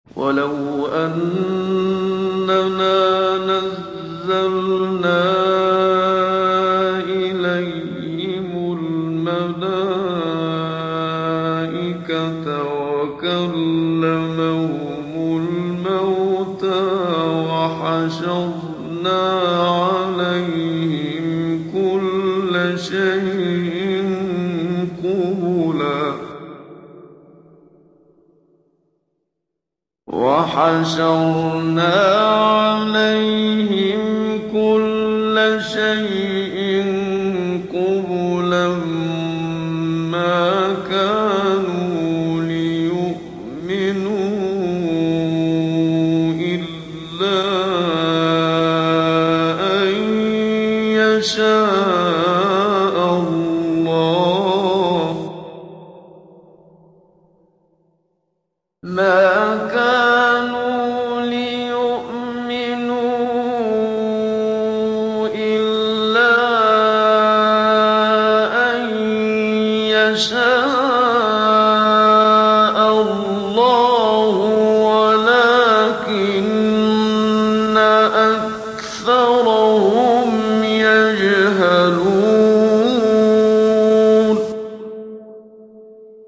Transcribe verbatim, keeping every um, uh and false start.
وَلَوْ أَنَّنَا نَزَّلْنَا إِلَيْهِمُ الْمَلَائِكَةَ وَكَلَّمَهُمُ الْمَوْتَىٰ وَحَشَرْنَا عَلَيْهِمْ كُلَّ شَيْءٍ قُبُلًا مَّا كَانُوا لِيُؤْمِنُوا إِلَّا أَن يَشَاءَ اللَّهُ ۚ مَا كَانُوا لِيُؤْمِنُوا إِلَّا أَن يَشَاءَ